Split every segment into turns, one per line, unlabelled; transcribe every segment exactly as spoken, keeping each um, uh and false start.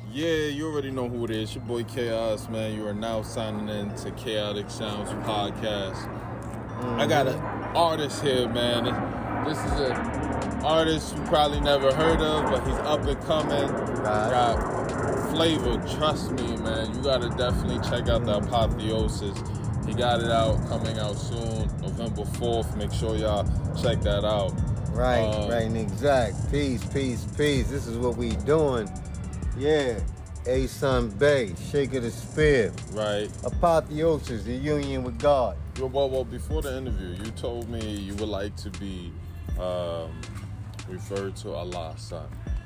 Yeah, you already know who it is. Your boy Chaos, man. You are now signing in to Chaotic Sounds Podcast. Mm-hmm. I got an artist here, man. This is an artist you probably never heard of, but he's up and coming. Right. Got flavor, trust me, man. You gotta definitely check out the Apotheosis. He got it out, coming out soon, November fourth. Make sure y'all check that out.
Right,
um,
right, and exact. Peace, peace, peace. This is what we doing. Yeah. A Sun Bay, Shake of the Spear.
Right.
Apotheosis, the union with God.
Well, well, before the interview, you told me you would like to be um, referred to Allah's son.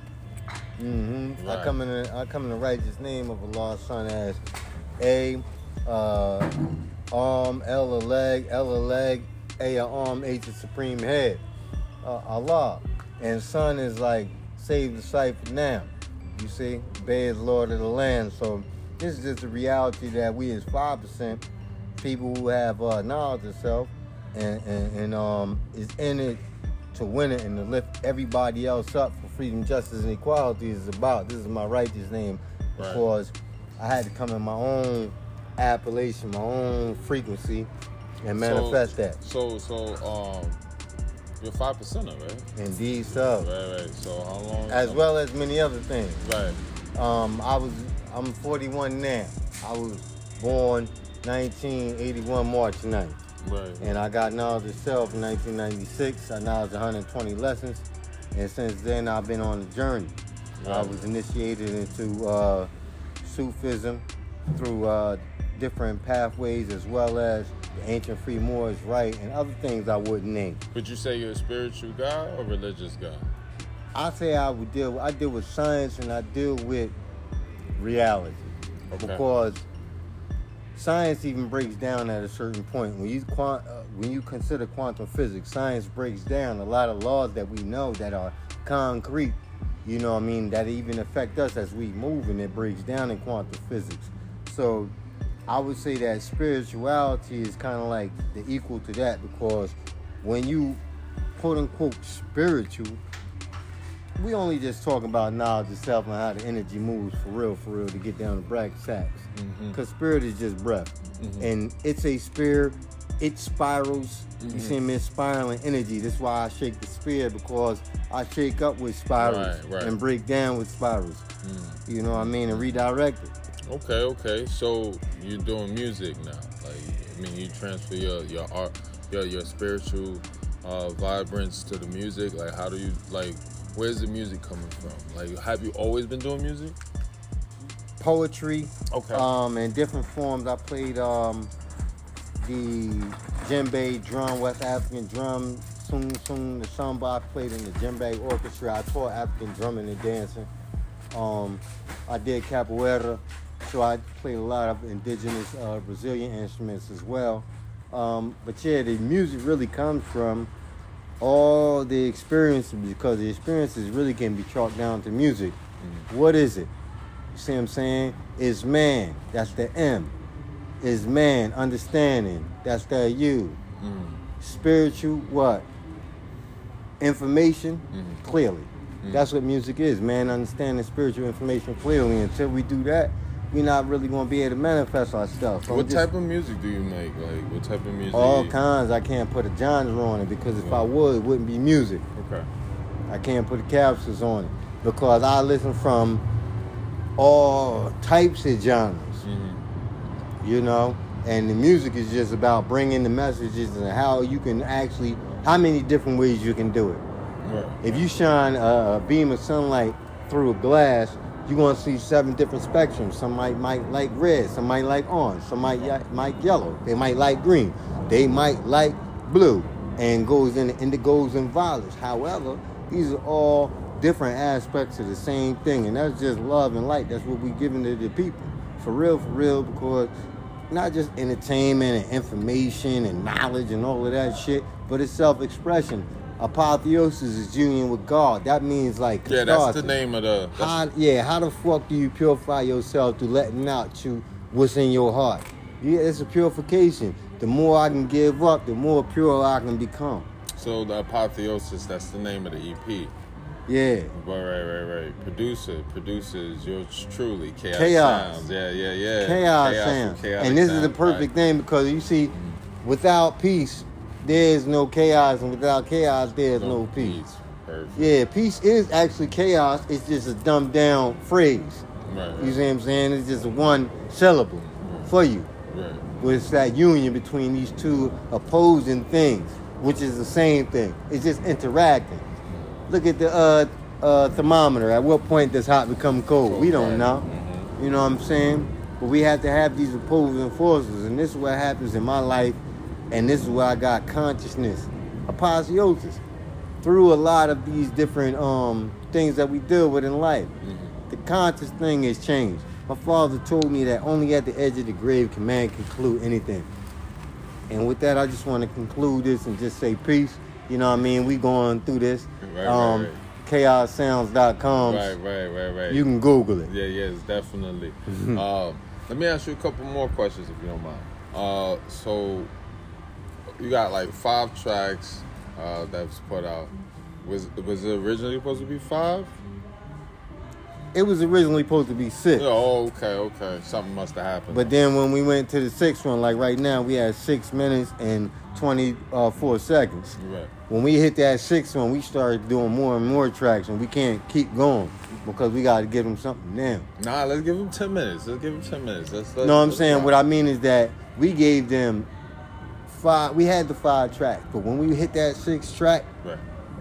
Mm-hmm.
Right.
I come in the, I come in the righteous name of Allah's son as A, uh, arm, L a leg, L a leg, A a arm, H a supreme head. Uh, Allah. And son is like save the cipher now. You see, Bay is Lord of the land. So this is just a reality that we as five percent people who have uh, knowledge of self and, and, and um, is in it to win it and to lift everybody else up for freedom, justice, and equality is about. This is my righteous name because right. I had to come in my own appellation, my own frequency, and manifest
so,
that.
So, so, um, you're five percenter, right?
Indeed, so.
Right, right. So, how long?
As how well as many other things.
Right.
Um, I was, I'm forty-one now. I was born nineteen eighty-one, March ninth.
Right.
And I got knowledge of self in nineteen ninety-six. I knowledge one hundred twenty lessons. And since then, I've been on a journey. Right. I was initiated into uh, Sufism through uh, different pathways, as well as the ancient free Moors right and other things I wouldn't name.
Would you say you're a spiritual guy or religious guy?
I say I would deal. I deal with science and I deal with reality, okay. Because science even breaks down at a certain point. When you quant, uh, when you consider quantum physics, science breaks down a lot of laws that we know that are concrete. You know what I mean? That even affect us as we move, and it breaks down in quantum physics. So I would say that spirituality is kind of like the equal to that, because when you quote unquote spiritual, we only just talking about knowledge of self and how the energy moves for real, for real, to get down to bracket sacks. Because mm-hmm. spirit is just breath. Mm-hmm. And it's a spear, it spirals. Mm-hmm. You see me, it's spiraling energy. That's why I shake the spear, because I shake up with spirals
right, right.
and break down with spirals. Mm. You know what I mean? And redirect it.
Okay, okay. So you're doing music now. Like, I mean, you transfer your, your art, your, your spiritual uh, vibrance to the music. Like, how do you, like, where's the music coming from? Like, have you always been doing music?
Poetry.
Okay.
Um, in different forms. I played um, the djembe drum, West African drum, sung sung the samba. I played in the djembe orchestra. I taught African drumming and dancing. Um, I did capoeira, so I played a lot of indigenous uh, Brazilian instruments as well. Um, but yeah, the music really comes from all the experiences, because the experiences really can be chalked down to music. Mm. What is it? You see what I'm saying? Is man, that's the M. Is man, understanding, that's the U. Mm. Spiritual, what? Information, mm. clearly. Mm. That's what music is, man, understanding spiritual information clearly. Until we do that, we're not really going to be able to manifest our stuff. So
what just, type of music do you make? Like, what type of music?
All kinds. I can't put a genre on it, because if yeah. I would, it wouldn't be music.
Okay.
I can't put capsules on it, because I listen from all types of genres, mm-hmm. you know, and the music is just about bringing the messages and how you can actually, how many different ways you can do it. Right. If you shine a, a beam of sunlight through a glass, you're going to see seven different spectrums. Some might, might like red, some might like orange, some might like yellow, they might like green, they might like blue, and goes into indigos and violets. However, these are all different aspects of the same thing, and that's just love and light. That's what we're giving to the people, for real, for real, because not just entertainment and information and knowledge and all of that shit, but it's self-expression. Apotheosis is union with God. That means like
yeah, that's the name of the.
How, yeah, how the fuck do you purify yourself through letting out you what's in your heart? Yeah, it's a purification. The more I can give up, the more pure I can become.
So the Apotheosis, that's the name of the E P.
Yeah.
Right, right, right, right. Producer, producers, yours truly, Chaotic
Chaos.
Sounds. Yeah, yeah, yeah.
Chaos,
Chaos
Sounds.
from Chaotic
And this
Sounds,
is the perfect
right.
thing because you see, mm-hmm. without peace, there is no chaos, and without chaos, there is no, no peace. peace.
Perfect.
Yeah, peace is actually chaos. It's just a dumbed down phrase.
Right, right.
You see what I'm saying? It's just one syllable right. for you.
Right.
But it's that union between these two opposing things, which is the same thing. It's just interacting. Look at the uh, uh, thermometer. At what point does hot become cold? cold we don't right. know. Mm-hmm. You know what I'm saying? But we have to have these opposing forces. And this is what happens in my life. And this is where I got consciousness. Apotheosis. Through a lot of these different um, things that we deal with in life. Mm-hmm. The conscious thing has changed. My father told me that only at the edge of the grave can man conclude anything. And with that, I just want to conclude this and just say peace. You know what I mean? We going through this.
Right,
um,
right, right.
chaos sounds dot com.
Right, right, right, right.
You can Google it.
Yeah, yes, definitely. uh, let me ask you a couple more questions if you don't mind. Uh, so, you got like five tracks uh, that was put out. Was was it originally supposed to be five?
It was originally supposed to be six.
Oh, okay, okay. Something must have happened.
But then when we went to the sixth one, like right now, we had six minutes and twenty-four seconds.
Right.
When we hit that sixth one, we started doing more and more tracks, and we can't keep going because we got to give them something now.
Nah, let's give them ten minutes. Let's give them ten minutes. Let's, let's,
no, I'm
let's
saying
go.
What I mean is that we gave them five. We had the five tracks, but when we hit that sixth track,
right.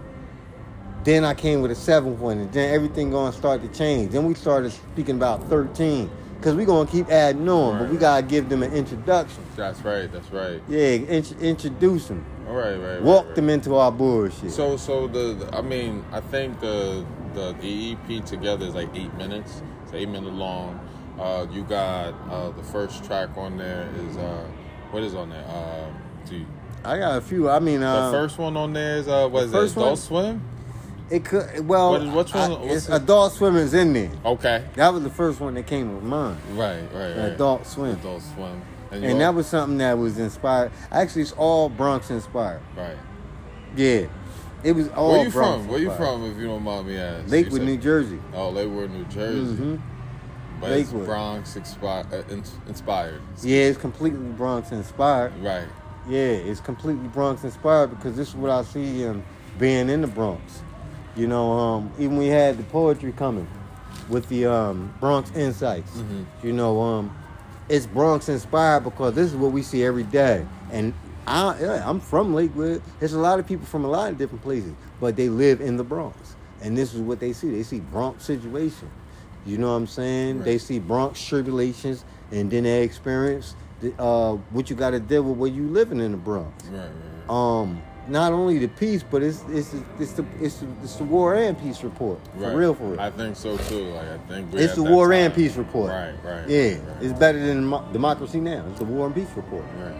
then I came with a seventh one, and then everything going to start to change. Then we started speaking about thirteen, because we're going to keep adding on, right. but we got to give them an introduction.
That's right, that's right.
Yeah, int- introduce them.
All right, right,
Walk
right, right.
them into our bullshit.
So, so the, the, I mean, I think the, the the E P together is like eight minutes. It's eight minutes long. Uh, you got uh, the first track on there is, uh, what is on there? Uh, gee.
I got a few. I mean, uh,
the first one on there is, uh, what is it, Adult one? Swim?
It could, well,
what is, which one,
I, it's Adult Swim is in there.
Okay.
That was the first one that came with mine.
Right, right, right.
Adult Swim.
Adult Swim.
And, and that was something that was inspired. Actually, it's all Bronx inspired.
Right.
Yeah. It was all
Where you
Bronx
from? Where you
inspired.
from, if you don't mind me asking?
Lakewood, New Jersey.
Oh, Lakewood, New Jersey.
Mm-hmm.
But
Lakewood.
It's Bronx expi- uh, in- inspired.
Yeah, it's completely Bronx inspired.
Right.
Yeah, it's completely Bronx inspired because this is what I see um, being in the Bronx. You know, um, even we had the poetry coming with the um, Bronx Insights. Mm-hmm. You know, um, it's Bronx inspired because this is what we see every day. And I, yeah, I'm from Lakewood. There's a lot of people from a lot of different places, but they live in the Bronx. And this is what they see. They see Bronx situation. You know what I'm saying? Right. They see Bronx tribulations, and then they experience the, uh, what you got to deal with when you living in the Bronx.
Right, right, right.
Um, not only the peace, but it's it's it's the it's the, it's the war and peace report. For
right.
real, for real.
I think so too. Like I think we're
it's
at
the
that
war
time.
and peace report.
Right, right.
Yeah,
right, right,
it's
right.
better than Mo- democracy now. It's the war and peace report.
Right.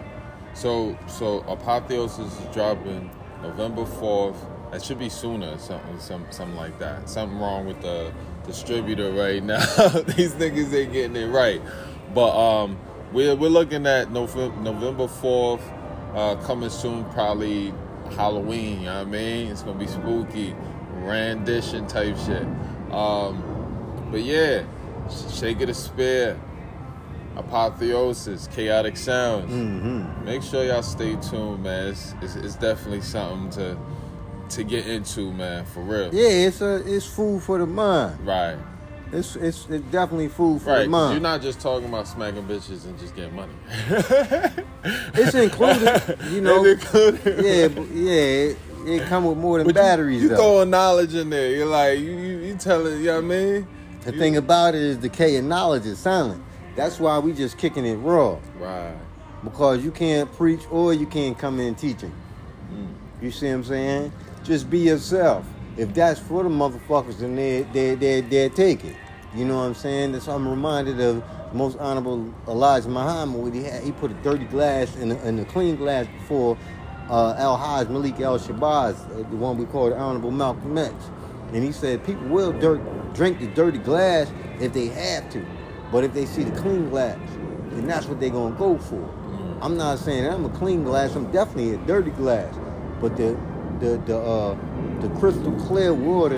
So so Apotheosis is dropping November fourth. That should be sooner, something some something like that. Something wrong with the distributor right now. These niggas ain't getting it right. But um, we're we're looking at November November fourth, uh, coming soon, probably Halloween. You know what I mean? It's gonna be spooky, rendition type shit. Um, but yeah, Shake It a Spear, Apotheosis, Chaotic Sounds.
Mm-hmm.
Make sure y'all stay tuned, man. It's, it's, it's definitely something to to get into, man, for real.
Yeah, it's a it's food for the mind.
Right.
It's it's, it's definitely food for
right,
the mind.
You're not just talking about smacking bitches and just getting money.
It's included, you know.
It's included.
Yeah, but yeah, it, it come with more than
but
batteries.
You, you
though.
throwing knowledge in there. You're like you you, you telling, you know what I mean?
The
you,
thing about it is decay of knowledge is silent. That's why we just kicking it raw.
Right.
Because you can't preach or you can't come in teaching. Mm. You see what I'm saying? Just be yourself. If that's for the motherfuckers, then they they they they take it. You know what I'm saying? That's I'm reminded of the most honorable Elijah Muhammad when he had he put a dirty glass in a, in a clean glass before uh, Al-Hajj Malik El-Shabazz, uh, the one we call the Honorable Malcolm X. And he said people will dirt, drink the dirty glass if they have to. But if they see the clean glass, then that's what they're going to go for. Mm. I'm not saying I'm a clean glass. I'm definitely a dirty glass. But the the the uh, the crystal clear water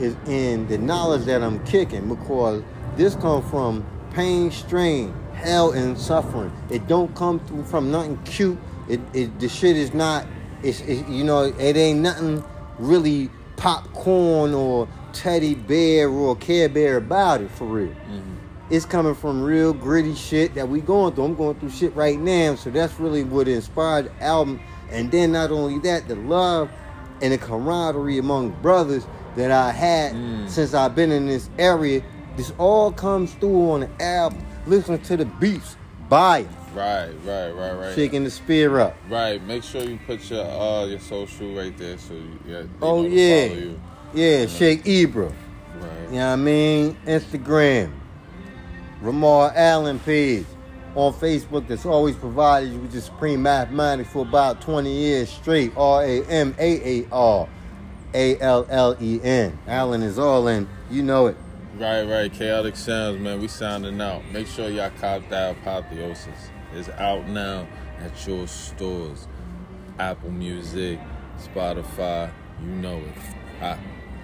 is in the knowledge that I'm kicking, because this comes from pain, strain, hell, and suffering. It don't come through from nothing cute. It, it the shit is not. It's it, you know it ain't nothing really popcorn or teddy bear or Care Bear about it for real. Mm-hmm. It's coming from real gritty shit that we going through. I'm going through shit right now, so that's really what inspired the album. And then not only that, the love and the camaraderie among brothers that I had mm. since I've been in this area, this all comes through on the album. Listen to the beats, buy it.
Right, right, right, right.
Shaking the spear up.
Right. Make sure you put your uh your social right there so you yeah.
Oh yeah, you. yeah. You know? Sheikh Ibra. Right. You know what I mean? Instagram. Ramar Allen page on Facebook that's always provided you with the Supreme Mathematics for about twenty years straight. R A M A A R A L L E N. Allen is all in. You know it.
Right, right. Chaotic Sounds, man. We sounding out. Make sure y'all cop that Apotheosis. It's out now at your stores. Apple Music, Spotify. You know it. Hot.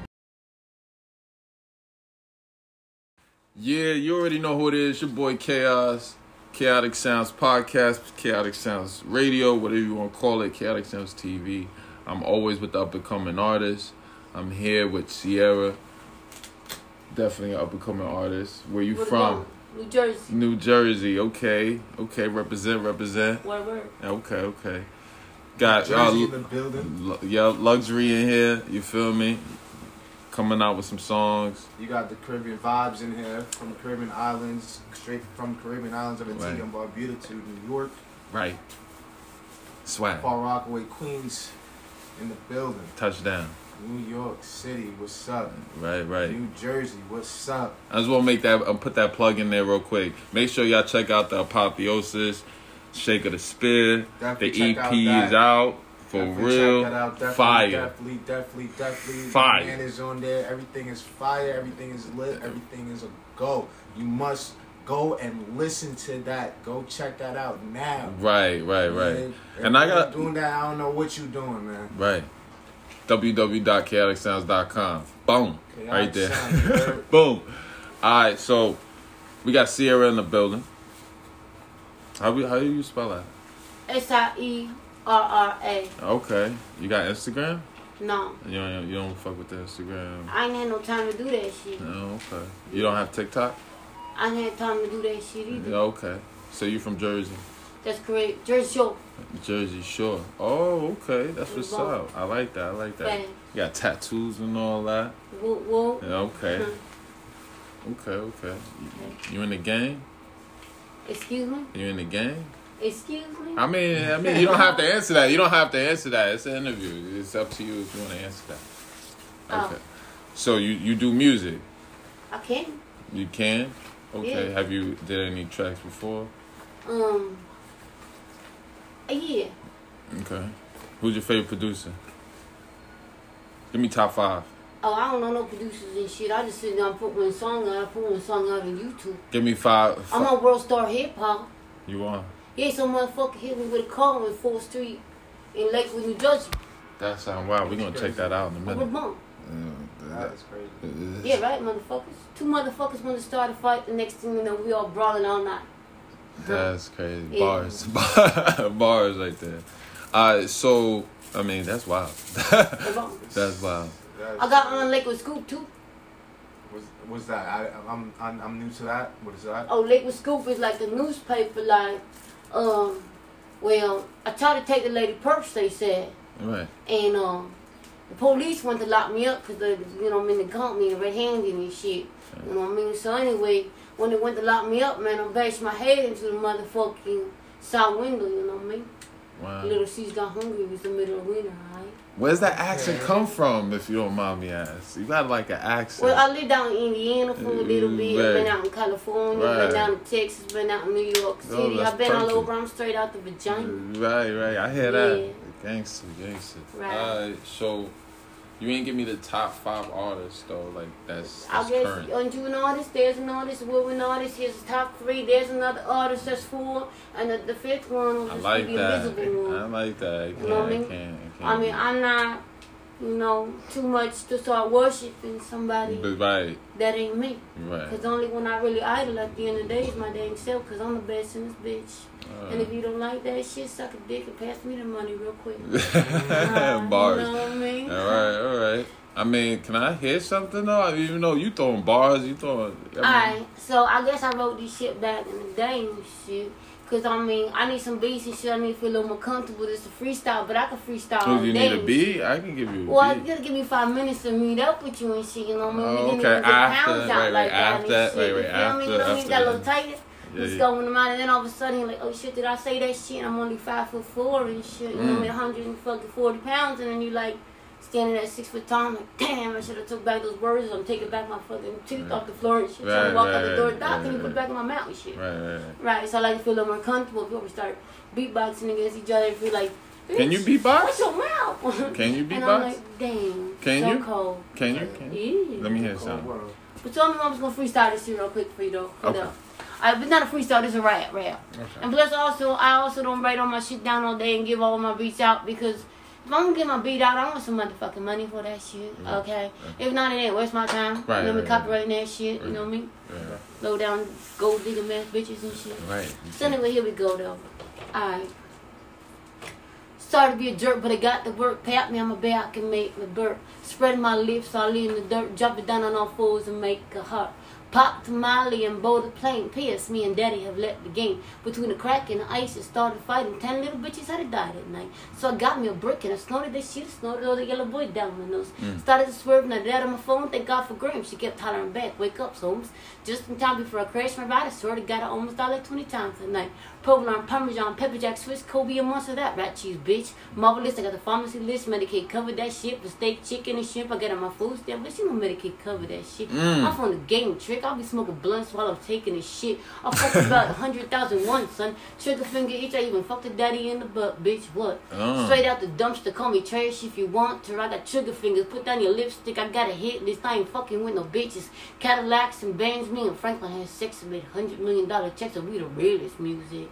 Yeah, you already know who it is. Your boy Chaos. Chaotic Sounds Podcast, Chaotic Sounds Radio, whatever you want to call it, Chaotic Sounds T V. I'm always with the up-and-coming artists. I'm here with Sierra. Definitely an up-and-coming artist. Where you
what
from?
New Jersey.
New Jersey, okay. Okay, represent, represent.
Word, word.
Okay, okay. Got
Jersey
y'all,
in the building.
L- yeah, luxury in here, you feel me? Coming out with some songs.
You got the Caribbean vibes in here from the Caribbean islands, straight from the Caribbean islands of Antigua and Barbuda to New York.
Right. Swag.
Far Rockaway, Queens in the building.
Touchdown.
New York City, what's up?
Right, right.
New Jersey, what's up?
I just want to make that, I'll put that plug in there real quick. Make sure y'all check out the Apotheosis, Shake of the Spear.
Definitely
the E P
out
is out. For
definitely
real,
check that out. Definitely,
fire.
Definitely, definitely, definitely.
Fire.
The man is on there. Everything is fire. Everything is lit. Everything is a go. You must go and listen to that. Go check that out now.
Right, right, right.
Man,
and I got
doing that. I don't know what you doing, man.
Right. w w w dot chaotic sounds dot com. Boom.
Chaotic
right there.
Sounds,
Boom. All right, so we got Sierra in the building. How we? How do you spell that?
S I E R R A.
Okay. You got Instagram?
No.
You don't. You don't fuck with the Instagram.
I ain't had no time to do that shit.
No. Okay. You don't have TikTok?
I ain't had time to do that shit either.
Yeah, okay. So you from Jersey?
That's correct. Jersey Shore.
Jersey Shore. Oh, okay. That's what's up. I like that. I like that.
Bang.
You got tattoos and all that.
Woo woo.
Yeah, okay. Okay, okay. You, you in the gang?
Excuse me?
You in the gang?
Excuse me?
I mean, I mean, you don't have to answer that. You don't have to answer that. It's an interview. It's up to you if you want to answer that. Okay.
Oh.
So you, you do music?
I can.
You can? Okay.
Yeah.
Have you did any tracks before?
Um. Yeah.
Okay. Who's your favorite producer? Give me top five.
Oh, I don't know no producers and shit. I just sit down and put one song out. I put one song out on YouTube.
Give me five.
I'm
five.
on World Star Hip Hop.
You are?
Yeah, some motherfucker hit me with a call on fourth Street in Lakewood, New Jersey.
That sound wild. We're going to check that out in a
Over
minute.
bump.
Yeah,
That is crazy.
Yeah, right, motherfuckers. Two motherfuckers want to start a fight. The next thing you know, we all brawling all night.
That's crazy.
Yeah.
Bars. Bars right there. Uh, so, I mean, that's wild. That's wild.
That's,
I got on Lakewood Scoop, too.
What's, what's that? I, I'm, I'm I'm new to that. What is that?
Oh, Lakewood Scoop is like a newspaper, like, um, well, I tried to take the lady purse, they said.
Right.
And, um, the police wanted to lock me up because, they, you know, I mean, they caught me red-handed and shit. You know what I mean? So, anyway, when they went to lock me up, man, I bashed my head into the motherfucking side window, you know what I mean?
Wow.
Little C's got hungry. It was the middle of winter, right?
Where's that accent come from, if you don't mind me asking? You got like an accent.
Well, I lived down in Indiana for a little bit.
Right.
I've been out in California.
Right.
Been down in Texas. Been out in New York City.
Oh, that's
I've been all
perfect.
over. I'm straight out the vagina.
Right, right. I hear
Yeah.
that. Gangster, gangster.
Right.
Alright, so you ain't give me the top five artists though. Like that's, that's
I guess,
current.
aren't you an artist? There's an artist. We're an artist. Here's the top three. There's another artist. That's four. And the, the fifth one was
I
just
like
the
that.
invisible one.
I like that. I can't.
You know what I
I
mean?
can't. I can't.
I mean, I'm not. you know, too much to start worshiping somebody
Right.
that ain't me.
Right.
Because the only one I really idol at the end of the day is my dang self, because I'm the best in this bitch.
Uh,
And if you don't like that shit, suck a dick and pass me the money real quick. uh,
bars.
You know what I mean?
All right, all right. I mean, can I hear something though? Even though you throwing bars, you throwing. I mean,
Alright, so I guess I wrote this shit back in the day and shit. Cause I mean, I need some beats and shit. I need to feel a little more comfortable. It's a freestyle, but I can freestyle
So
all
you
day
need a
and
beat?
shit.
I can give you a
Well,
beat.
you gotta give me five minutes to meet up with you and shit. You know what I mean?
Oh,
We didn't
okay.
even get
After-
pounds out
right, right,
like that
after-
and shit.
right, right,
You feel me?
after-
You know what I mean?
after
Got a little
that.
tighter.
Yeah,
Just
yeah.
going to mind, and then all of a sudden, you're like, oh shit, did I say that shit? I'm only five foot four and shit. You know what I mean? one hundred fucking forty pounds, and then you like standing at six foot tall. I'm like, damn, I should have took back those words. I'm taking back my fucking tooth
Right.
off the floor and shit.
Right,
Trying to walk
right,
out the door.
right,
Doc,
right,
can you put
right.
it back in my mouth and shit?
Right, right, right.
Right, so I like to feel a little more comfortable before we start beatboxing against each other and feel like,
Can you
"Bitch,
beatbox?
What's your mouth?
Can you
And I'm
beatbox?
like, damn.
Can
so
you?
cold.
Can you? Can you?
Yeah.
Let me hear
Cold
something.
world.
But tell me I'm just gonna freestyle this shit real quick for you though. Hold
Okay.
up. I, but not a freestyle, this is a rap, rap.
Okay.
And plus also, I also don't write all my shit down all day and give all my beats out because if I'm gonna get my beat out, I want some motherfucking money for that shit,
Yeah.
okay? If not, it ain't waste my time.
Right,
You know me,
right, right.
copywriting that shit, you know what I mean?
Yeah.
Low down, gold digging ass bitches and shit.
Right.
So anyway, here we go though. Alright. Sorry to be a jerk, but I got the work. Pat me on my back, I can make me burp. Spread my lips, I leave in the dirt. Drop it down on all fours and make a heart. Pop Tamale and board a plane. P S Me and Daddy have left the game. Between the crack and the ice, it started fighting. Ten little bitches had to die that night. So I got me a brick and I snorted that shit. Snorted all the yellow boy down my nose.
Mm.
Started to swerve and I dad on my phone. Thank God for Graham. She kept hollering back. Wake up, Holmes. Just in time before I crashed my ride. I swear to God, I almost died like twenty times that night. Provolone, Parmesan, Pepper Jack, Swiss, Kobe, a monster that rat cheese, bitch. Marvelous, I got the pharmacy list. Medicaid covered that shit. For steak, chicken, and shrimp. I got on my food stamp. But you know Medicaid covered that shit.
Mm.
I'm from the game trick. I'll be smoking blunts while I'm taking this shit. I fucked about a hundred thousand one, son. Trigger finger each. I even fucked the daddy in the butt, bitch. What?
Uh.
Straight out the dumpster. Call me trash if you want to. I got trigger fingers. Put down your lipstick. I got a hit. This time ain't fucking with no bitches. Cadillacs and bands. Me and Franklin had sex and made hundred million dollar checks. And we the realest music.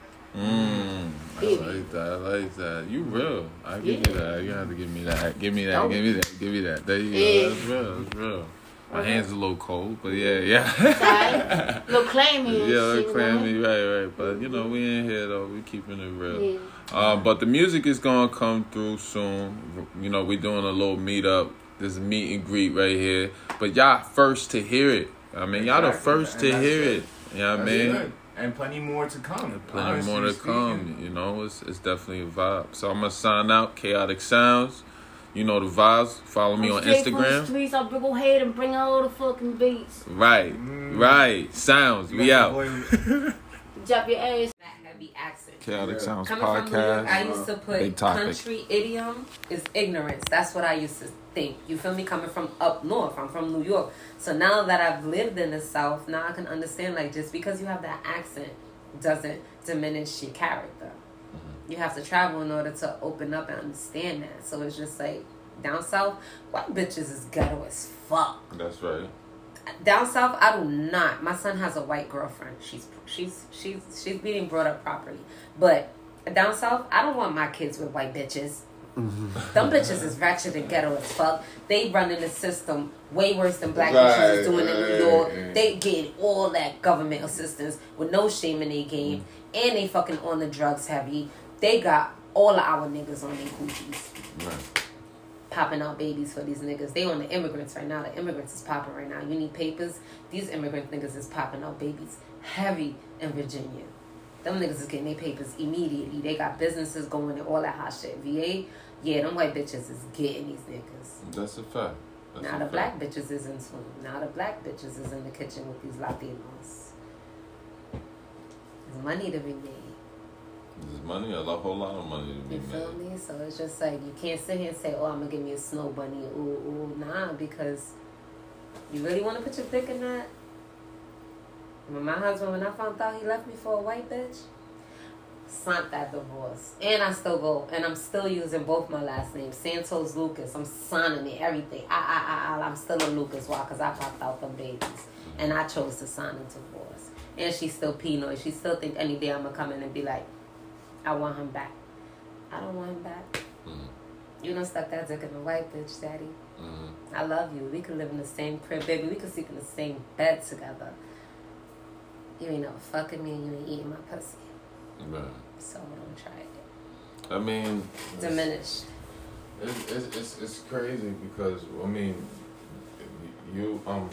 Mm, I
Baby.
like that. I like that. You real. I give
Yeah.
you that. You have to give me that. Give me that.
Oh.
Give me that. Give me that. There you
Yeah.
go. That's real. That's real. My
Okay.
hands a little cold, but yeah, yeah.
Sorry. Little clammy and
Yeah,
shit.
like
you know?
clammy, right, right. But you know, we in here though. We keeping it real.
Yeah.
Uh, but the music is gonna come through soon. You know, we doing a little meetup. There's a meet and greet right here. But y'all first to hear it. I mean, y'all the
Exactly.
first
And
to
that's
hear
good.
it. You know what I
That's
mean?
good. And plenty more to come.
Plenty
honestly
more to
speaking.
come. You know, it's it's definitely a vibe. So I'm gonna sign out. Chaotic Sounds. You know the vibes. Follow me
I'm
on
straight from the
Instagram.
streets. I'll bring ahead and bring all the fucking beats.
Right,
Mm.
right. Sounds.
You
We
got
out.
your boy-
Drop your ass.
That heavy accent.
Chaotic Sounds
Coming from New York, I
podcast.
used to
Big
put
topic.
country idiom is ignorance. That's what I used to think. You feel me? Coming from up north, I'm from New York. So now that I've lived in the South, now I can understand like just because you have that accent doesn't diminish your character.
Mm-hmm.
You have to travel in order to open up and understand that. So it's just like down south, white bitches is ghetto as fuck.
That's right.
Down south, I do not. My son has a white girlfriend. She's she's she's she's being brought up properly. But down south, I don't want my kids with white bitches. Them bitches is ratchet and ghetto as fuck. They run in the system way worse than black
Right,
bitches is doing in
right,
New York.
right.
They get all that government assistance with no shame in their game, and they fucking on the drugs heavy. They got all of our niggas on their coochies.
Right.
Popping out babies for these niggas. They on the immigrants right now. The immigrants is popping right now. You need papers. These immigrant niggas is popping out babies heavy in Virginia. Them niggas is getting their papers immediately. They got businesses going and all that hot shit. V A, yeah, them white bitches is getting these niggas.
That's a fact. That's
Now
a
the
fact.
black bitches is in swing. Now the black bitches is in the kitchen with these Latinos. There's money to be made.
There's money, a lo- whole lot of money to be
You feel
made.
me? So it's just like you can't sit here and say, "Oh, I'm gonna give me a snow bunny." Ooh, ooh, nah, because you really want to put your dick in that. When my husband, when I found out he left me for a white bitch, signed that divorce, and I still go, and I'm still using both my last names, Santos Lucas. I'm signing it, everything. I, I, I, I I'm still a Lucas. Why? Because I popped out them babies, and I chose to sign a divorce. And she's still Pinoy. She still think any day I'm gonna come in and be like, I want him back. I don't want him back.
Mhm.
You done stuck that dick in a white bitch, daddy.
Mm-hmm.
I love you. We could live in the same crib, baby. We could sleep in the same bed together. You ain't never fucking me and you ain't eating my pussy.
Right.
So don't try it.
I mean,
Diminished.
It's, it's it's it's crazy because I mean, you um.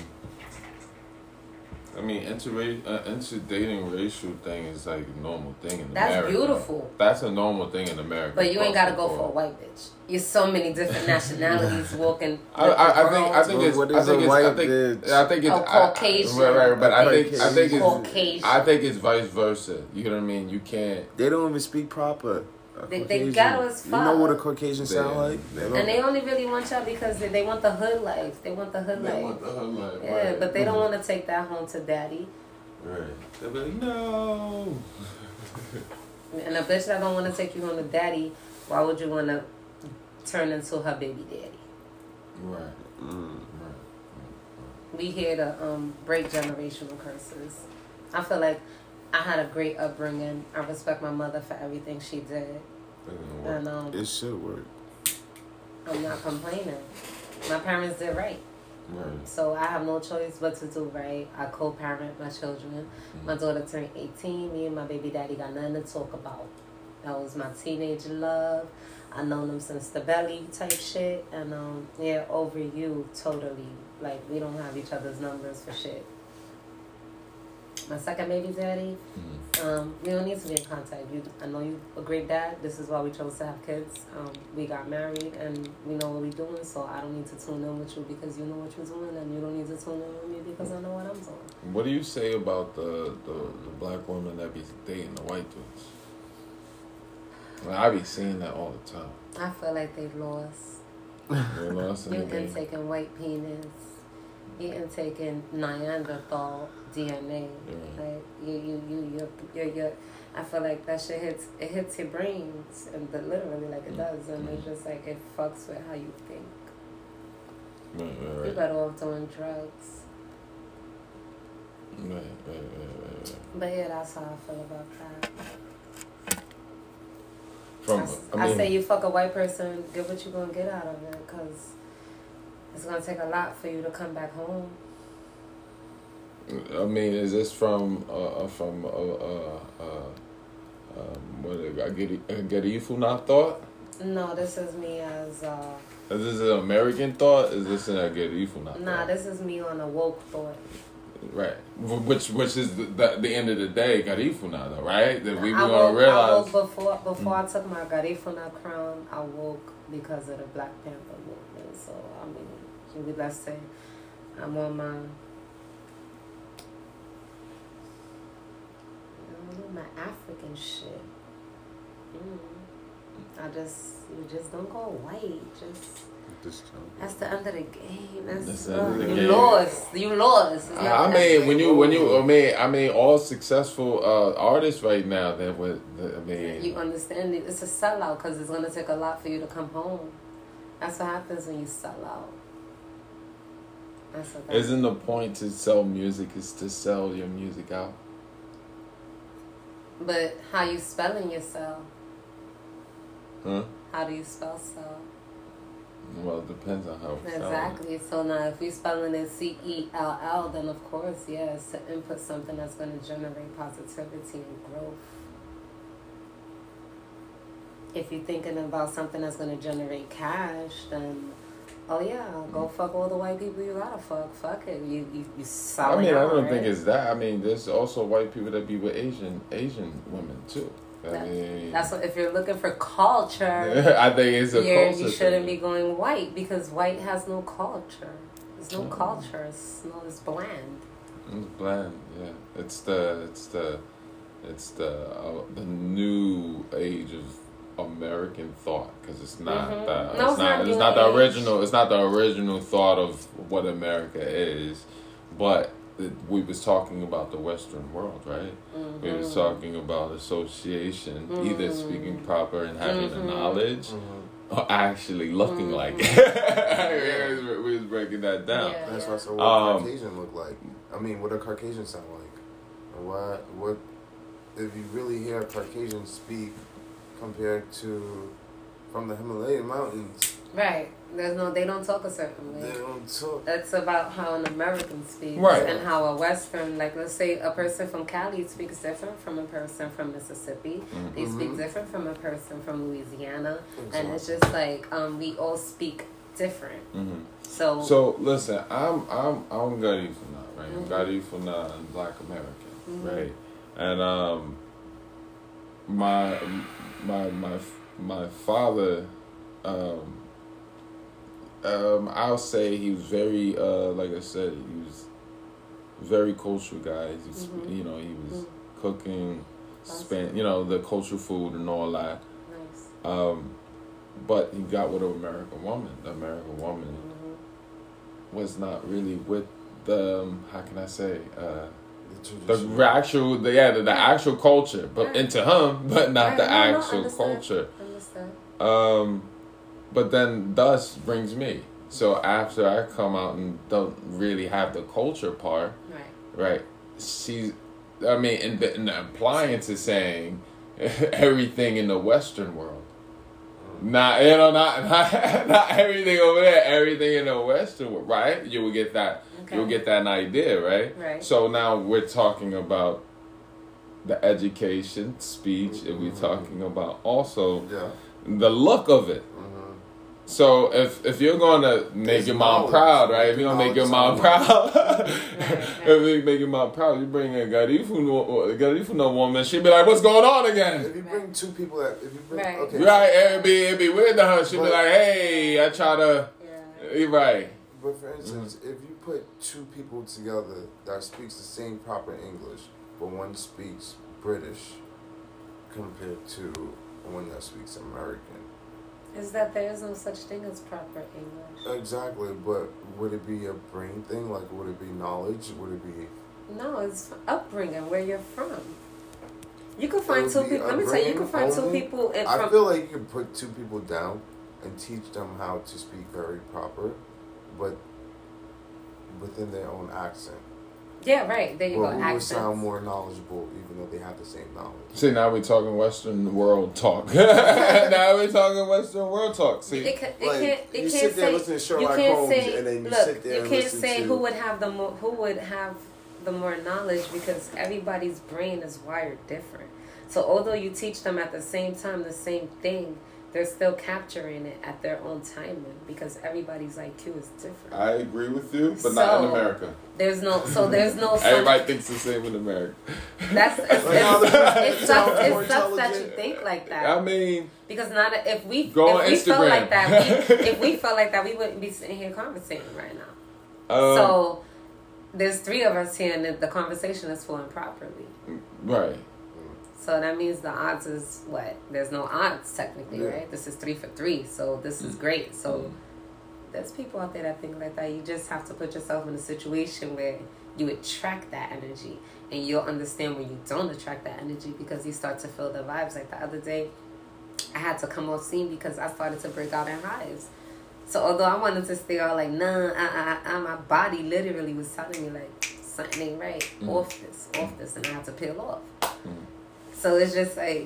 I mean, interra- uh, interdating racial thing is like a normal thing in
That's
America.
That's beautiful.
That's a normal thing in America.
But you ain't gotta go for a white bitch. There's so many different nationalities walking.
I, I, I think I think it's
what
I
is
think
a
it's
white
I think
bitch?
I think it's
Oh, Caucasian.
I, right, right, but I think I think it's
Caucasian.
I think it's vice versa. You know what I mean? You can't.
They don't even speak proper.
They, they ghetto as fuck.
You know what a Caucasian sound
They-
like?
they-
And they only really want y'all because they, they want the hood life. They want the hood
They
life.
want the hood life,
Yeah,
right.
but they don't want to take that home to daddy.
Right. They'll be like, no.
And a bitch that don't want to take you home to daddy, why would you want to turn into her baby daddy?
Right.
Mm.
Right.
We here to um, break generational curses. I feel like I had a great upbringing. I respect my mother for everything she did. And um,
It should work.
I'm not complaining. My parents did right.
Right.
So I have no choice but to do right. I co-parent my children.
Mm-hmm.
My daughter turned eighteen. Me and my baby daddy got nothing to talk about. That was my teenage love. I known them since the belly type shit. And um, yeah, over you totally. Like, we don't have each other's numbers for shit. My second baby daddy,
Mm-hmm.
um, we don't need to be in contact. You, I know you a great dad. This is why we chose to have kids. Um, we got married and we know what we're doing. So I don't need to tune in with you because you know what you're doing, and you don't need to tune in with me because I know what I'm doing.
What do you say about the, the, the black women that be dating the white dudes? Well, I be seeing that all the time.
I feel like they've lost.
You know, that's
You
anything.
intaking white penis. You intaking Neanderthal D N A.
Yeah.
Like you, you, you, you, you, you. I feel like that shit hits. It hits your brains, and the, literally like it does, and it's just like it fucks with how you think.
Right, right,
You
right.
better off doing drugs.
Right, right, right, right, right.
But yeah, that's how I feel about that.
From,
I,
I,
I
mean,
say you fuck a white person, get what you gonna get out of it, cause it's gonna take a lot for you to come back home.
I mean, is this from uh, from uh, uh, uh, um, what a Garifu not thought?
No, this is me as uh.
Is this an American thought? Is this an Garifu not
Nah,
thought?
this is me on a woke thought.
Right, which which is the, the, the end of the day, Garifuna, though, right? That we were
I
gonna
woke, I
realize.
woke before before I took my Garifuna crown. I woke because of the Black Panther movement. So I mean, maybe let's say I'm on my I'm on my African shit. Mm. I just you just don't go white. Just that's the end of the game. That's,
That's the end of the
you
game.
lost. You lost. It's not
I
the
mean,
end.
when you when you I mean I mean all successful uh, artists right now. That would I mean.
You understand it? It's a sellout because it's gonna take a lot for you to come home. That's what happens when you sell out. That's what that
Isn't the point to sell music is to sell your music out?
But how you spelling yourself?
Huh?
How do you spell sell?
Well, it depends on how it's selling.
Exactly. So now, if we spelling it C E L L, then of course, yes, to input something that's going to generate positivity and growth. If you're thinking about something that's going to generate cash, then oh yeah, go fuck all the white people you gotta fuck. Fuck it. You you you
I
selling
mean, I
out,
don't
right?
think it's that. I mean, there's also white people that be with Asian Asian women too. I
That-
mean,
That's what, if you're looking for culture,
I think it's a
you're,
culture
you shouldn't
thing.
be going white because white has no culture. There's no
Mm.
culture. It's no, it's bland.
It's bland, yeah. It's the it's the it's the uh, the new age of American thought because it's not
Mhm.
that
No,
it's
it's
not
not
it's
new
not the
age.
original it's not the original thought of what America is, but it, we was talking about the Western world, right?
Mhm.
We was talking about association, either
Mhm.
speaking proper and having the
Mhm.
knowledge,
Mm-hmm.
or actually looking
Mhm.
like it. We was breaking that down.
Yeah.
That's why I said what
Um,
Caucasian look like. I mean, what a Caucasian sound like. And why? What? If you really hear a Caucasian speak compared to from the Himalayan mountains.
Right. There's no. They don't talk a certain way.
They don't talk.
That's about how an American speaks,
Right.
and how a Western, like let's say a person from Cali speaks different from a person from Mississippi.
Mm-hmm.
They speak
Mhm.
different from a person from Louisiana,
Exactly.
and it's just like um, we all speak different.
Mm-hmm.
So,
So listen, I'm I'm I'm Garifuna, right? I'm
Mhm.
Garifuna and Black American,
Mhm.
right? And um, my my my my father, um, um, I'll say he was very uh, like I said, he was very cultural guy. He was,
Mhm.
you know, he was
Mhm.
cooking,
Awesome.
span, you know, the cultural food and all that.
nice.
Um, but he got with an American woman. The American woman
Mhm.
was not really with the um, how can I say uh,
The
the
tradition.
actual the yeah the, the actual culture, but
Right.
into him, but not
Right,
the
no, no,
actual
understand.
culture.
Understand.
Um, but then thus brings me. So after I come out and don't really have the culture part,
Right.
right? She's, I mean, in the, in the appliance is saying everything in the Western world. Not, you know, not, not not everything over there, everything in the Western world, right? You will get that,
Okay.
you'll get that idea, right?
Right.
So now we're talking about the education, speech, and we're talking about also
Yeah.
the look of it.
Mhm.
So if if you're gonna make
There's
your mom
knowledge.
proud, right? If you're gonna make your mom
Knowledge.
proud, if you make your mom proud, you bring a Garifuno, Garifuno woman, she'd be like, "What's going on again?"
If you bring two people that, if you bring,
Right.
okay,
Right? It'd be it'd be weird to her. She'd be
But-
like, "Hey, I try to."
Yeah.
You're right.
But for instance, if you put two people together that speaks the same proper English, but one speaks British compared to one that speaks American.
Is that there is no such thing as proper English?
Exactly, but would it be a brain thing? Like, would it be knowledge? Would it be...
No, it's upbringing, where you're from. You can find
would
two
be
people. Let me tell you, you can
upbringing
find two
only?
people in
I
from.
feel like you could put two people down and teach them how to speak very proper, but within their own accent.
Yeah, right. There you
Well,
go.
who would
Accents.
sound more knowledgeable even though they have the same knowledge?
See, now we're talking Western world talk. Now we're talking Western world talk. See,
It, can, it
Like,
can't. It
you
can't
sit there
say.
listening to
You
Sherlock
can't
Holmes
say.
and then you
look,
sit there
you
and
can't
listen
say
to-
who would have the more. Who would have the more knowledge, because everybody's brain is wired different. So although you teach them at the same time the same thing, they're still capturing it at their own timing, because everybody's I Q is different.
I agree with you, but not in
So-
America.
There's no. So there's no. such-
Everybody thinks the same in America.
That's it's, it's,
now
it's,
they're
it sucks.
more
It sucks that you
intelligent.
think like that.
I mean,
Because not if we
Go
if
on
we felt
Instagram.
like that, we, if we felt like that, we wouldn't be sitting here conversating right now.
um,
So there's three of us here, and the, the conversation is flowing properly.
right.
So that means the odds is what? There's no odds technically,
Yeah.
right? This is three for three, so this is great. So
Mm.
there's people out there that think like that. You just have to put yourself in a situation where you attract that energy, and you'll understand when you don't attract that energy, because you start to feel the vibes. Like the other day, I had to come off scene because I started to break out in hives. So although I wanted to stay all like, nah, uh, uh, uh, my body literally was telling me like, something ain't right,
Mm.
off this, off this, and I had to peel off.
Mm.
So it's just like,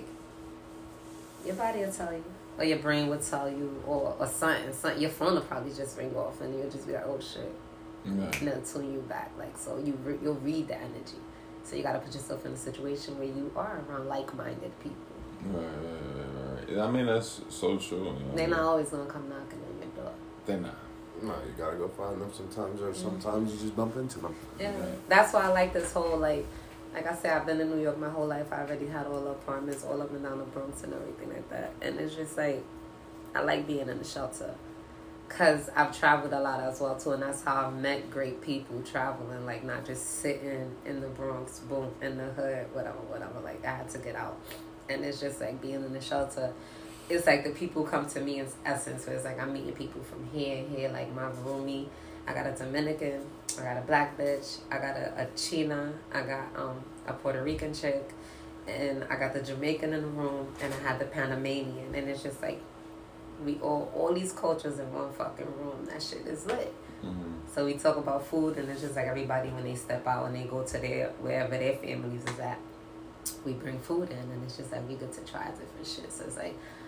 your body will tell you, or your brain will tell you, or, or something, something. Your phone will probably just ring off, and you'll just be like, oh shit.
Yeah.
And then tune you back. Like, so you re- you'll read the energy. So you got to put yourself in a situation where you are around like-minded people.
Right, right, right, right. I mean, that's so true. You know?
They're not always going to come knocking on your door.
They're not.
No, you gotta go find them sometimes, or sometimes you just bump into them.
Yeah.
Right.
That's why I like this whole, like, like I said, I've been in New York my whole life. I already had all the apartments all up and down the Bronx and everything like that. And it's just like, I like being in the shelter. Because I've traveled a lot as well, too. And that's how I've met great people traveling. Like, not just sitting in the Bronx, boom, in the hood, whatever, whatever. Like, I had to get out. And it's just like being in the shelter. It's like the people come to me in essence. So it's like I'm meeting people from here and here. Like my roomie, I got a Dominican, I got a black bitch, I got a, a China, I got um a Puerto Rican chick, and I got the Jamaican in the room, and I had the Panamanian. And it's just like, we all, all these cultures in one fucking room. That shit is lit.
Mm-hmm.
So we talk about food, and it's just like everybody, when they step out and they go to their, wherever their families is at, we bring food in, and it's just like we get to try different shit. So it's like,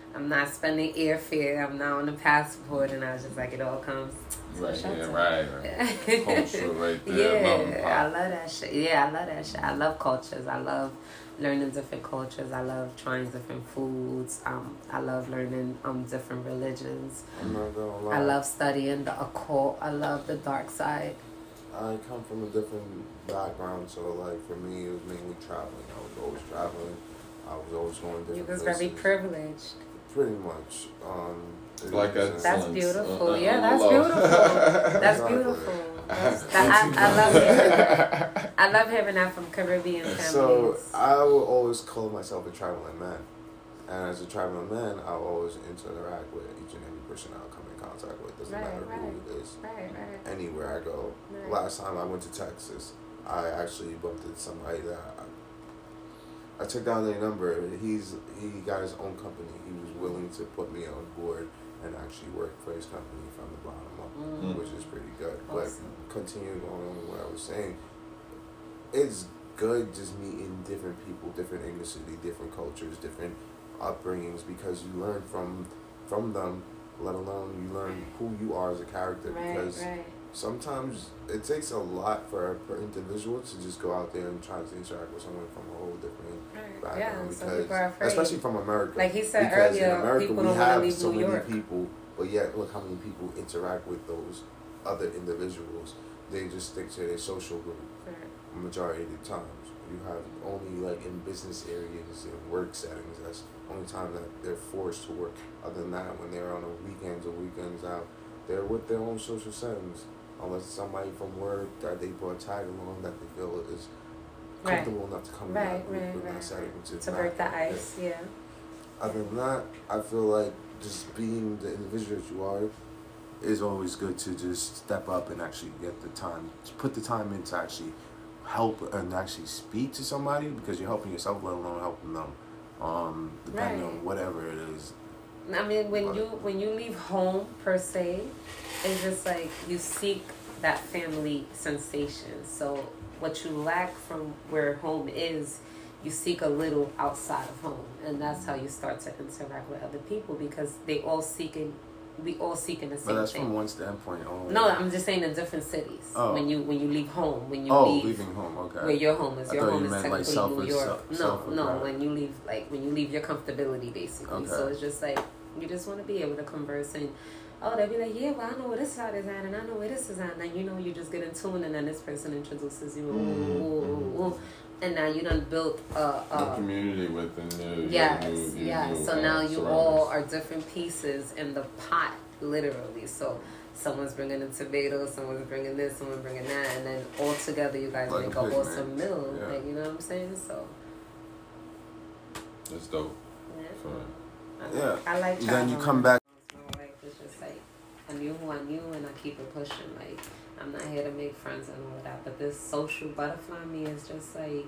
I'm not spending airfare. I'm not on a passport, and I was just like, it all comes. to
Right,
the shelter.
yeah, right, right. Culture right there.
Yeah,
Love and
I
pop.
love that shit. Yeah, I love that shit. I love cultures. I love learning different cultures. I love trying different foods. Um, I love learning um different religions.
I'm not gonna lie.
I love studying the occult. I love the dark side.
I come from a different background, so like for me, it was mainly traveling. I was always traveling. I was always going different
You was
places.
very privileged.
Pretty much. Um, it
Like
was, uh,
excellence.
That's beautiful.
Uh, uh,
Yeah, that's
love.
beautiful. That's
Exactly.
beautiful. That's, that, I, I love hearing. I love hearing that from Caribbean families.
So I will always call myself a traveling man, and as a traveling man, I'll always interact with each and every person I'll come in contact with. Doesn't
Right,
matter
right.
who it is.
right, right.
Anywhere I go.
Right.
Last time I went to Texas, I actually bumped into somebody that I, I took down their number. He's he got his own company. He was willing to put me on board and actually work for his company from the bottom up,
Mm.
which is pretty good.
Awesome.
But continuing on with what I was saying, it's good just meeting different people, different ethnicity, different cultures, different upbringings, because you learn from from them. Let alone you learn who you are as a character.
Right,
Because
right.
sometimes it takes a lot for a per individual to just go out there and try to interact with someone from a whole different
Right. Yeah,
background.
some
because
people are afraid.
especially from America.
Like he said
because
earlier,
in America
people
we
don't want to
have
leave
so
New
many
York.
people, but yet look how many people interact with those other individuals. They just stick to their social group
Right.
majority of the times. You have only like in business areas and work settings, that's the only time that they're forced to work. Other than that, when they're on the weekends or weekends out, they're with their own social settings. Unless somebody from work that they brought tag along that they feel is
Right.
comfortable enough to come in
Right,
that group
right,
in
right,
that setting to,
To
not
break the
get hit.
ice, yeah.
Other than that, I feel like just being the individual that you are is always good to just step up and actually get the time, to put the time in to actually help and actually speak to somebody, because you're helping yourself, let alone helping them. Um, depending
Right.
on whatever it is.
I mean, when
But-
you when you leave home per se, it's just like you seek that family sensation. So what you lack from where home is, you seek a little outside of home, and that's how you start to interact with other people, because they all seeking, we all seeking the
But
same
that's
thing.
from one standpoint only.
No, I'm just saying in different cities.
Oh.
When you when you leave home, when you
Oh,
leave,
leaving home, okay.
where your home is.
I
Your
thought
home
you
is
meant, like,
technically
self-
New York.
self-
No,
self-
no.
okay.
When you leave, like when you leave your comfortability, basically. So
Okay.
it's just like you just want to be able to converse and. Oh, they'll be like, yeah, well, I know where this side is at, and I know where this is at. And then, you know, you just get in tune, and then this person introduces you, ooh, ooh, ooh, ooh. And now you done built a,
The
a
community within the
yes,
your new- your
yes.
new,
So
uh,
now you all
surroundings.
are different pieces in the pot, literally. So someone's bringing the tomatoes, someone's bringing this, someone's bringing that, and then all together you guys
Like
make
a
a
picnic.
awesome meal.
Yeah.
Like, you know what I'm saying? So,
That's dope.
yeah.
For real.
I like,
Yeah.
I like
Then you
traveling.
come back.
My life is just like, I knew who I knew, and I keep it pushing. Like, I'm not here to make friends and all that, but this social butterfly me is just like,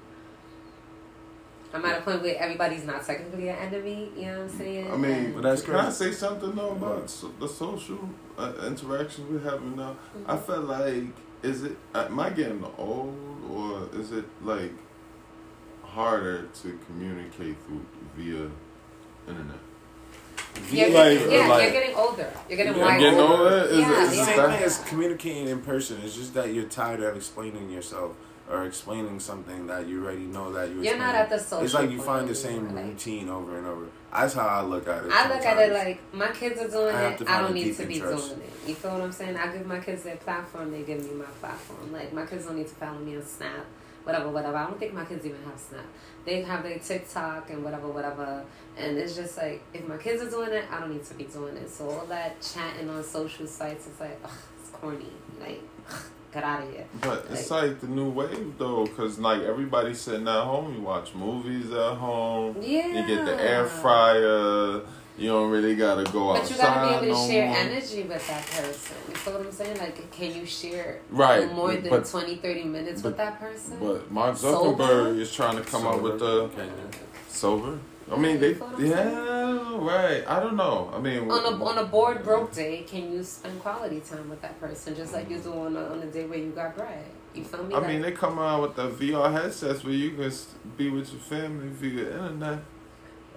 I'm at a point where everybody's not technically an enemy, you know what I'm saying?
I mean,
And-
But that's
can I
crazy.
say something though about so, the social uh, interactions we're having now?
Mhm.
I felt like, is it, am I getting old, or is it like harder to communicate through via internet?
Yeah,
Like-
yeah,
like-
you're getting older. You're getting
I'm
wiser.
getting older? Is
Yeah,
it,
It's
is
the
it
same
that?
thing as communicating in person. It's just that you're tired of explaining yourself or explaining something that you already know that you.
You're not at the social.
It's like you
point
find the
anymore,
same
like-
routine over and over. That's how I look at it.
I look at it
sometimes.
like my kids are doing
I have
it.
to
I
find
don't
a
need
deep
to be
interest.
doing it. You feel what I'm saying? I give my kids their platform. They give me my platform. Like my kids don't need to follow me on Snap, whatever, whatever. I don't think my kids even have Snap. They have their TikTok and whatever, whatever. And it's just like if my kids are doing it, I don't need to be doing it. So all that chatting on social sites is like, ugh, it's corny. Like, ugh, get out of here.
But it's like the new wave though, cause like everybody's sitting at home. You watch movies at home.
Yeah.
You get the air fryer. You don't really gotta go
But you
outside
gotta be able to
no
share
more.
energy with that person. You feel what I'm saying? Like, can you share
Right,
more than
but-
twenty, thirty minutes
but-
with that person?
But Mark
Sober?
Zuckerberg is trying to come up with the sober. I mean, they
You feel what I'm
yeah, right. I don't know. I mean,
on a on a bored broke day, can you spend quality time with that person just like you do on a, on a day where you got bread? You feel me?
I
Like,
mean, they come out with the V R headsets where you can s- be with your family via internet.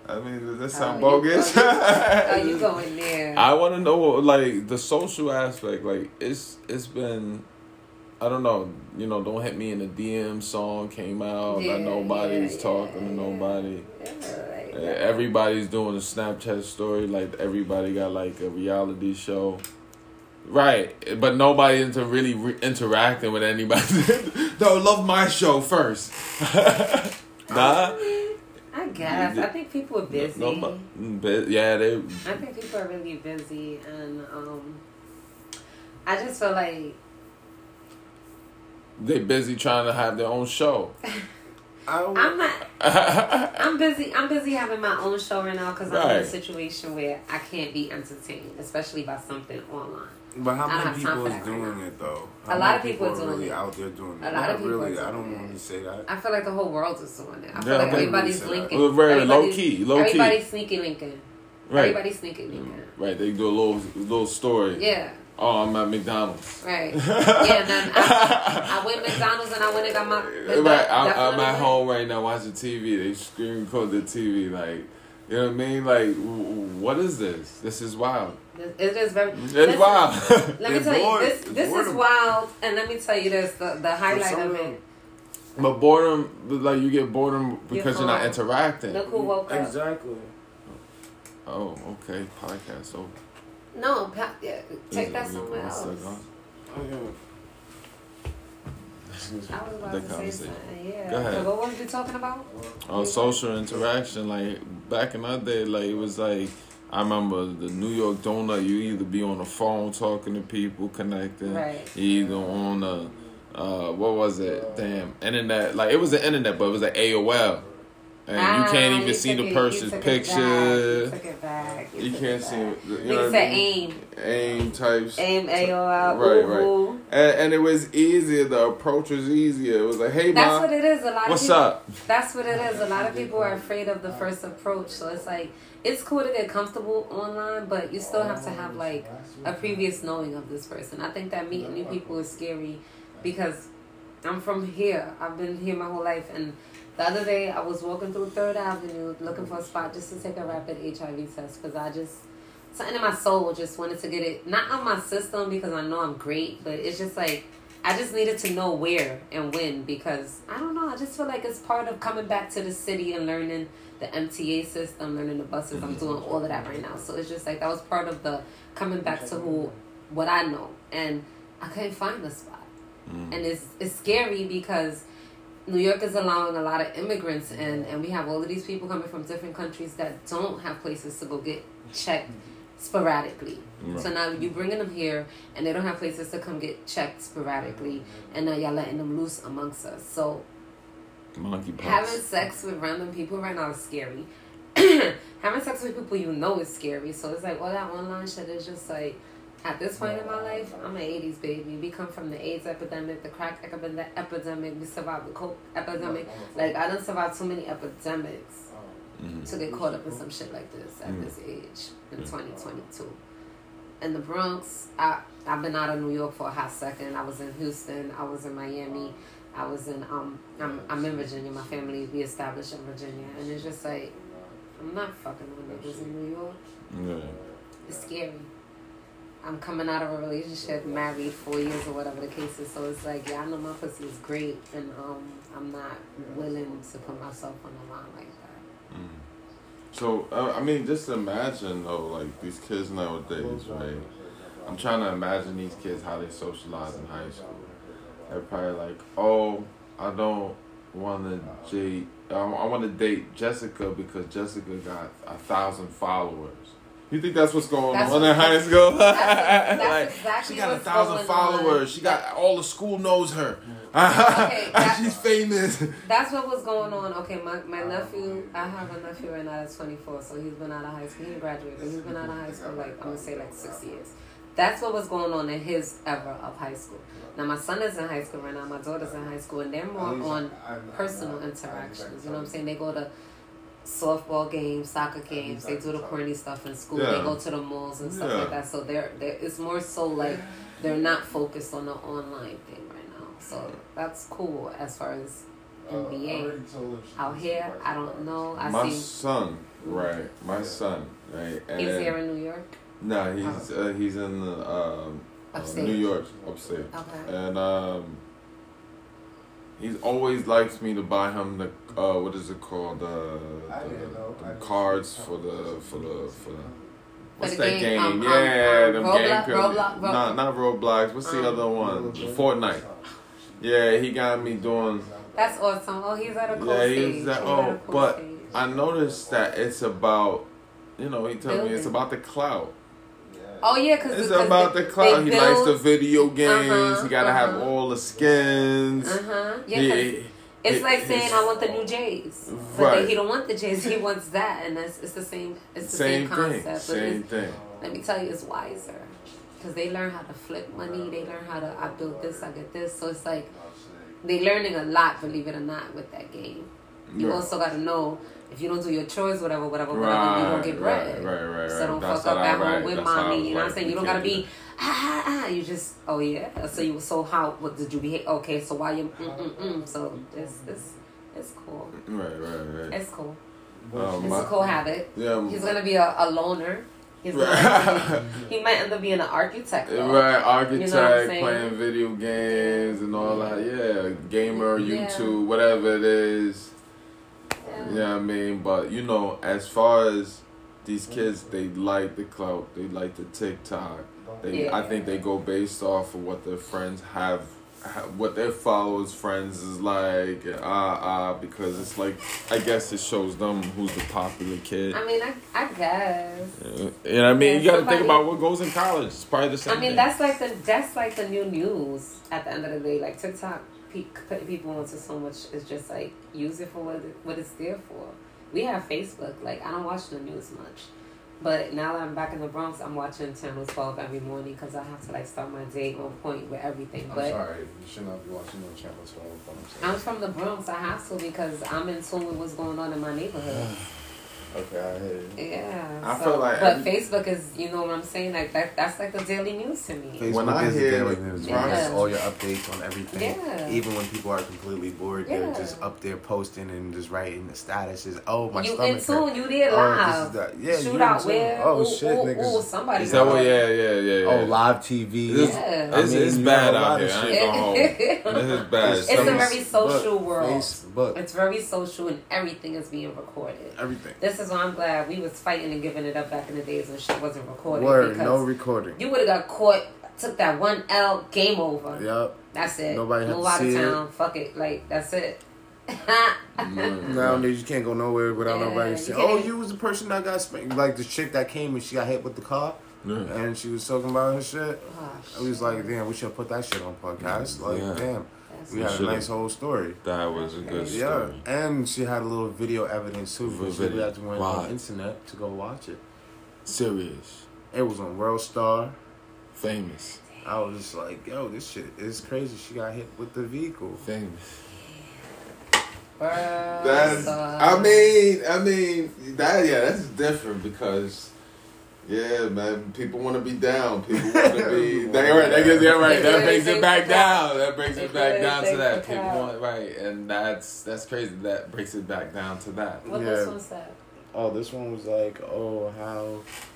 I mean, does that sound
Oh, you-
bogus?
oh, you- oh, you going there?
I want to know, like, the social aspect. Like, it's it's been, I don't know, you know, Don't Hit Me in the D M song came out.
Yeah,
Like, nobody's
yeah,
talking
yeah,
to nobody.
Yeah, like,
Uh, Everybody's doing a Snapchat story. Like, everybody got, like, a reality show. Right. But nobody into really re- interacting with anybody. No, love my show first. Nah.
I guess. I think people are busy.
No, no, but- yeah, they.
I think people are really busy, and um, I just feel like
They busy trying to have their own show.
I don't,
I'm not. I'm busy. I'm busy having my own show right now because I'm in a
Right.
situation where I can't be entertained, especially by something online.
but how
I don't
many
have time
people
for
is
that
doing
right now.
it though?
A
How
lot
many
of people are doing
really
it.
out there doing it.
A lot
Not
of people
really.
are
I
doing
don't
it.
want to say that.
I feel like the whole world is doing it. I feel
Yeah,
like
I think
everybody's
we
linking.
Well, very low
Everybody's-
key, low key.
Everybody's sneaky linking.
Right.
Everybody's sneaky linking.
Right. They do a little little story.
Yeah.
Oh, I'm at McDonald's.
Right. Yeah. And then I, I went McDonald's and I went and got my.
Right. I'm, I'm
definitely
at
went.
home right now watching T V. They screen record the T V. Like, you know what I mean? Like, w- what is this? This is wild.
It is very.
It's
listen,
wild.
Let me
It's
tell
bored.
you, this
It's
this is
boredom.
wild, and let me tell you this: the the highlight
some
of
of them-
it.
But boredom, like, you get boredom because you're not
phone.
interacting.
Look who woke up.
Exactly.
Oh, okay. Podcast over.
No, pa- yeah, take that
One
somewhere else.
second.
Oh, yeah.
I was about
That
to say
conversation.
something. Yeah.
Go ahead.
So what was we talking about?
Oh, social interaction. Like, back in our day, like, it was like, I remember the New York Donut, you either be on the phone talking to people, connecting.
Right.
You either on the, uh, what was it? Damn, internet. Like, it was the internet, but it was an A O L. And
Ah,
you can't even
you
see
took
the
it-
person's
you took
picture.
It back. You took it back.
You
took
can't
it
see
back.
it. You know
Nigga
what
said
I mean?
aim.
AIM types.
Aim, A O L.
Right,
ooh,
right.
ooh.
And, and it was easier. The approach was easier. It was like, hey,
That's
ma,
what it is. A lot
what's
of people,
up?
That's what it is. A lot of people are afraid of the first approach. So it's like, it's cool to get comfortable online, but you still have to have like a previous knowing of this person. I think that meeting new people is scary because I'm from here. I've been here my whole life. And the other day I was walking through Third Avenue looking for a spot just to take a rapid H I V test because I just, something in my soul just wanted to get it, not on my system because I know I'm great, but it's just like, I just needed to know where and when because, I don't know, I just feel like it's part of coming back to the city and learning the M T A system, learning the buses. I'm doing all of that right now. So it's just like, that was part of the coming back to who, what I know. And I couldn't find the spot.
Mm.
And it's it's scary because New York is allowing a lot of immigrants in, and we have all of these people coming from different countries that don't have places to go get checked sporadically.
Right.
So now you bringing them here, and they don't have places to come get checked sporadically, and now y'all letting them loose amongst us. So
Monkey
having
pox.
sex with random people right now is scary. Having sex with people you know is scary. So it's like all that online shit is just like, at this point in my life, I'm an eighties baby. We come from the AIDS epidemic, the crack epi- epidemic. We survived the coke epidemic. Like, I done survived too many epidemics
Mhm.
to get caught up in some shit like this at
Mm.
this age in
Mm.
twenty twenty-two. In the Bronx, I, I've been out of New York for a hot second. I was in Houston. I was in Miami. I was in, um, I'm, I'm in Virginia. My family, we established in Virginia. And it's just like, I'm not fucking with niggas in New York.
Yeah.
It's scary. I'm coming out of a relationship, married four years or whatever the case is. So it's like, yeah, I know my pussy is great, and um, I'm not willing to put myself on the line like that.
Mm. So, uh, I mean, just imagine, though, like, these kids nowadays, right? I'm trying to imagine these kids, how they socialize in high school. They're probably like, oh, I don't want to date, I, I want to date Jessica because Jessica got a thousand followers. You think that's what's going
That's
on
what-
in high school?
That's, that's
Like,
exactly
she got a
what's
thousand
going
followers.
on.
She got all the school knows her.
Okay, that-
She's famous.
That's what was going on. Okay, my, my nephew, I have a nephew right now that's twenty-four, so he's been out of high school. He graduated, but he's been out of high school, like, I'm going to say, like, six years. That's what was going on in his era of high school. Now, my son is in high school right now. My daughter's in high school, and they're more on personal interactions. You know what I'm saying? They go to softball games, soccer games. They do the corny stuff in school.
Yeah.
They go to the malls and stuff
Yeah.
like that. So they're, they're it's more so like they're not focused on the online thing right now. So that's cool as far as N B A. Out here, I don't know. I
My
see.
son, right? My son, right? And
He's here in New York.
No, he's uh, he's in the um, uh,
Upstate.
New York, upstate.
Okay.
And um, he's always likes me to buy him the uh, what is it called uh, the, the cards for the for the for the. What's
the
that
game,
game?
um,
yeah,
um,
them
Roblox-
game.
Roblox- Roblox-
Not not Roblox. What's the
Um,
other one? Fortnite. Yeah, he got me doing.
That's awesome. Oh, he's at a cool
Yeah,
stage.
he's at,
at
oh,
a cool
but
stage.
I noticed that it's about, you know, he told me it's
Building.
about the clout.
Oh yeah, because
It's about the clout. He likes the video games.
Uh-huh,
he gotta have
uh-huh.
all the skins.
Uh huh. Yeah,
He-
'cause it's
he-
like saying
he's-
I want the new J's, but
Right.
then he don't want the J's. He wants that, and that's it's the same. It's the
Same
same,
thing.
concept. But
Same
it's-
thing.
let me tell you, it's wiser because they learn how to flip money. They learn how to I build this, I get this. So it's like they learning a lot, believe it or not, with that game. You
Right.
also got to know if you don't do your chores, whatever, whatever, whatever,
Right,
you don't get bread.
right, right, right,
So
right.
don't
That's
fuck up
what I-
at home
right,
with
that's how I
mommy.
was
You know what I'm
like,
saying? You
you
don't gotta
can't do
be ah ah ah. You just oh yeah. So you so how what did you behave? Okay, so why you mm mm mm. So it's it's it's cool.
Right, right, right.
It's cool.
Um,
It's
my-
a cool habit.
Yeah.
He's gonna be a, a loner. He's gonna be, he might end up being an architect. Though.
Right, architect,
You know what I'm saying?
playing video games and all that. Yeah, gamer,
Yeah.
YouTube, whatever it is.
Yeah.
You know what I mean? But, you know, as far as these kids, they like the clout. They like the TikTok. They, I
Yeah.
think they go based off of what their friends have, ha- what their followers' friends is like. Ah, ah, because it's like, I guess it shows them who's the popular kid.
I mean, I I guess.
You know what I mean?
Yeah,
You got to
somebody-
think about what goes in college. It's probably the same
I mean,
thing.
that's like the that's like the new news. At the end of the day, like TikTok, pe- putting people onto so much is just like use it for what it, what it's there for. We have Facebook. Like I don't watch the news much, but now that I'm back in the Bronx, I'm watching Channel twelve every morning because I have to like start my day on point with everything.
I'm
But
sorry, you should not be watching no channel twelve. But I'm sorry.
I'm from the Bronx. I have to because I'm in tune with what's going on in my neighborhood.
Okay, I hear you.
Yeah.
I
so-
feel like
but
every-
Facebook is, you know what I'm saying? Like that. That's like the daily news to me.
Facebook
When I
is
hear
the daily news.
Yeah.
Right? All your updates on everything.
Yeah.
Even when people are completely bored,
Yeah.
they're just up there posting and just writing the statuses. Oh, my
You
stomach
in tune?
hurt.
You did
Oh,
live.
this is that. Yeah, you
Shootout
in tune.
where?
Oh,
ooh,
shit,
ooh,
niggas.
Ooh, somebody.
Is that what?
got-
Yeah, yeah, yeah, yeah.
Oh, live T V.
It's,
Yeah.
it's,
I mean,
it's
you
bad
have a
out
lot
here.
of
I
shit.
ain't gonna hold. This is bad.
It's a
Some-
very social
Facebook,
world.
Facebook,
It's very social and everything is being recorded.
everything.
This is why I'm glad we was fighting and giving it up back in the days when shit wasn't recorded.
Word,
because
no recording.
you would have got caught, took that one L, game over.
Yep.
That's it.
Nobody had
Move
to
out of
see it.
town. Fuck it. Like, that's it.
Mm.
Nowadays you can't go nowhere without
Yeah,
nobody
you
saying,
can't-
"Oh, you was the person that got spanked." Like the chick that came and she got hit with the car,
Yeah.
and she was talking about her shit.
Gosh,
I was like, "Damn, we should put that shit on podcast." Like,
Yeah.
damn,
that's
we
We
had a
should've.
nice whole story.
That was a good
Yeah,
story.
and she had a little video evidence too.
For
But she
video.
had to went
Wow.
on the internet to go watch it.
Serious.
It was on World Star.
Famous.
I was just like, "Yo, this shit is crazy." She got hit with the vehicle.
Famous.
That's,
That's. I mean, I mean that. Yeah, that's different because. Yeah, man. People want to be down. People want to be. They right. That gets yeah, right. That brings it back down. That brings it back down to that. People want right, and that's that's crazy. That brings it back down to that.
What
Yeah.
this one said?
Oh, this one was like, "Oh, how